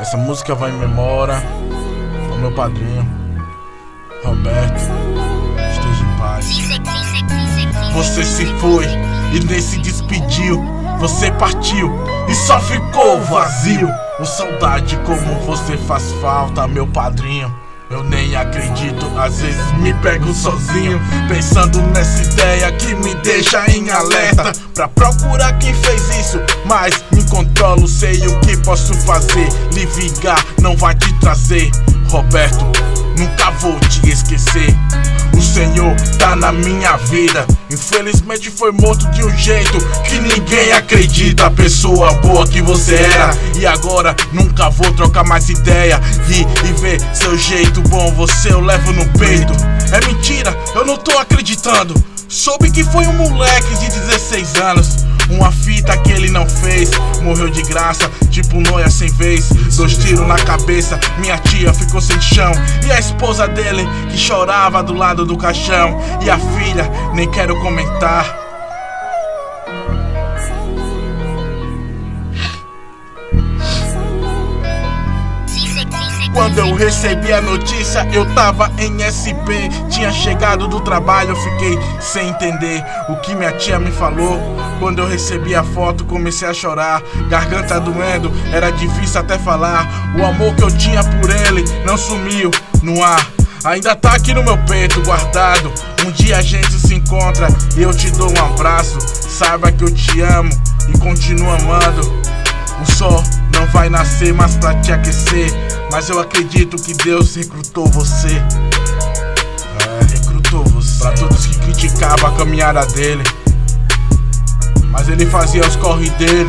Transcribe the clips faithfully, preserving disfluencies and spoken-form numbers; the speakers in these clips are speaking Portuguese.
Essa música vai em memória ao meu padrinho, Roberto. Esteja em paz. Você se foi e nem se despediu. Você partiu e só ficou vazio. Com saudade como você faz falta, meu padrinho. Eu nem acredito, às vezes me pego sozinho, pensando nessa ideia que me deixa em alerta, pra procurar quem fez isso, mas me controlo, sei o que posso fazer. Lhe vingar não vai te trazer, Roberto, nunca vou te esquecer. O Senhor tá na minha vida, infelizmente foi morto de um jeito que ninguém acredita. Pessoa boa que você era, e agora nunca vou trocar mais ideia. Rir e ver seu jeito bom, você eu levo no peito. É mentira, eu não tô acreditando. Soube que foi um moleque de dezesseis anos, uma fita que ele não fez. Morreu de graça, tipo noia sem vez. Dois tiros na cabeça, minha tia ficou sem chão. E a esposa dele que chorava do lado do caixão. E a filha, nem quero comentar. Quando eu recebi a notícia, eu tava em S P. Tinha chegado do trabalho, eu fiquei sem entender o que minha tia me falou. Quando eu recebi a foto, comecei a chorar, garganta doendo, era difícil até falar. O amor que eu tinha por ele não sumiu no ar, ainda tá aqui no meu peito guardado. Um dia a gente se encontra e eu te dou um abraço. Saiba que eu te amo e continuo amando. O sol não vai nascer mais pra te aquecer, mas eu acredito que Deus recrutou você. É, recrutou você. Pra todos que criticavam a caminhada dele, mas ele fazia os corre dele.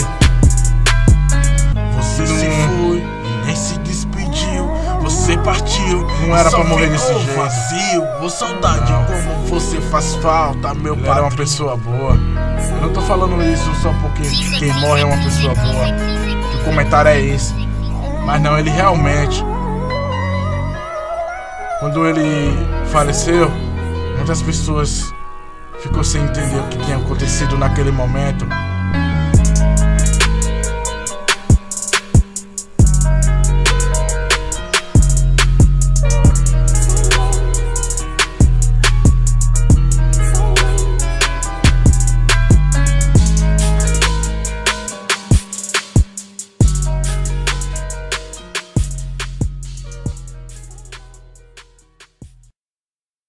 Você hum. se foi e nem se despediu. Você partiu, não era pra morrer desse jeito. Vazio, com saudade não. Como você faz falta, meu ele pai. Era uma pessoa boa. Eu não tô falando isso só porque quem morre é uma pessoa boa, que o comentário é esse. Mas não, ele realmente, quando ele faleceu, muitas pessoas ficou sem entender o que tinha acontecido naquele momento.